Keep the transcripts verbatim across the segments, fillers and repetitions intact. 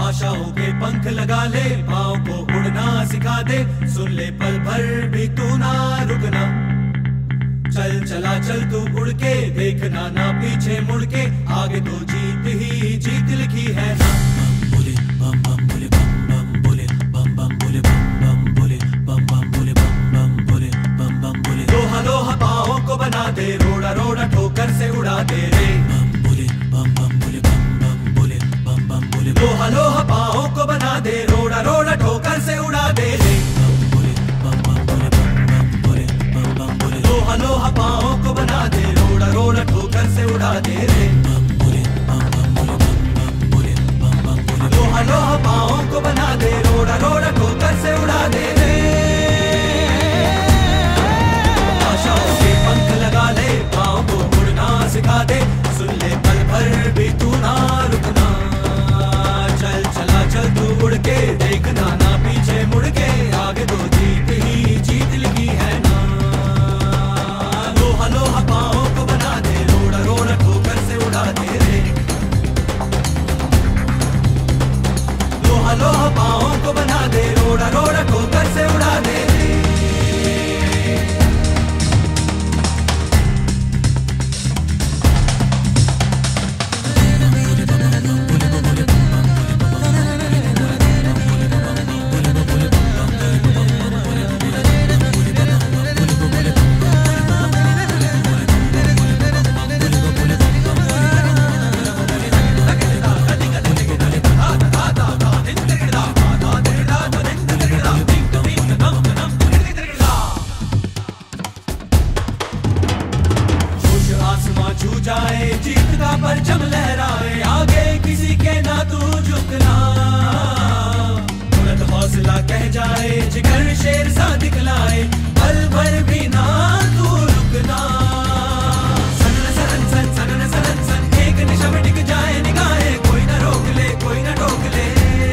आशाओं के पंख लगा ले, पाँव को उड़ना सिखा दे, सुन ले पल भर भी तू ना रुकना। चल चला चल तू उड़ के, देखना ना पीछे मुड़ के, आगे तो जीत ही जीत लिखी है ना। बोले बम बम बोले बम बम बोले बम बम बोले बम बम बोले बम बम बोले बम बम बोले बम बम बोले। लोहा लोहा पाँव को बना दे, रोड़ा रोड़ा ठोकर से उड़ा दे रे। बम बोले बम बम बोले बम बम बोले बम बम बोले। लोहा लोहा पाँव को बना दे, रोड़ा रोड़ा ठोकर से उड़ा दे रे। बम बोले बम बम बोले बम बम बोले बम बम बोले। लोहा लोहा पाँव को बना दे, रोड़ा रोड़ा ठोकर से उड़ा दे रे। बम बोले बम बम बोले बम बम बोले बम बम बोले। लोहा लोहा पाँव को बना दे, रोड़ा रोड़ा ठोकर से उड़ा दे रे। आशाओं के पंख लगा ले, पाँव को उड़ना सिखा दे, सुन ले पल भर भी तू ना रुकना। चल चला चल तू उड़ के, देखना ना पीछे मुड़ के, आगे तो जीत ही जीत लिखी है ना। लोहा लोहा पाँव को बना दे, रोड़ा रोड़ा ठोकर से उड़ा दे रे। लोहा लोहा पाँव को बना दे, रोड़ा रोड़ा ठोकर से उड़ा दे रे। छू जाए, जीत का परचम लहराए, आगे किसी के ना तू झुकना। बुलंद हौसला कह जाए, जिगर शेर सा दिखलाए, पल भर भी ना तू रुकना। सनन सनन सन सनन सनन सन, एक निशा में टिक जाए निगाहें, कोई ना रोक ले कोई ना टोक ले।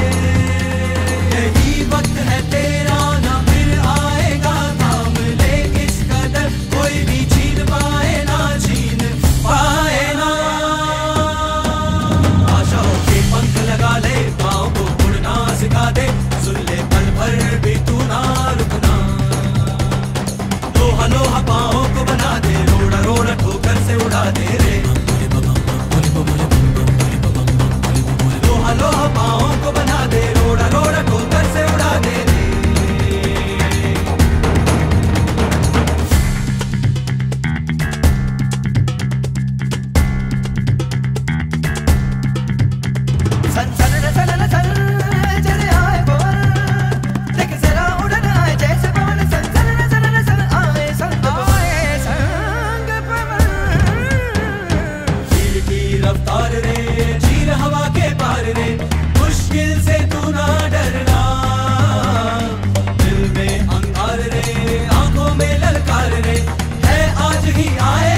यही वक्त है तेरा, ना फिर आएगा, थाम ले इस कदर, कोई भी छीन पाए ना छीन पाए ना। आशाओं के पंख लगा ले, पाँव को उड़ना सिखा दे, सुन ले पल भर भी तू ना रुकना। लोहा लोहा पाँव को बना दे, रोड़ा रोड़ा ठोकर से उड़ा दे रे। लोहा लोहा पाँव को बना दे, रोड़ा रोड़ा ठोकर से उड़ा दे रे। सन सन सन सन चले आए पवन, देख जरा उड़न आए जैसे पवन। सन सन सन सन आए संग आए संग पवन। तीर की रफ्तार रे, चीर हवा के पार रे, मुश्किल से तू ना डरना। दिल में अंगार रे, आंखों में ललकार रे, है आज ही आए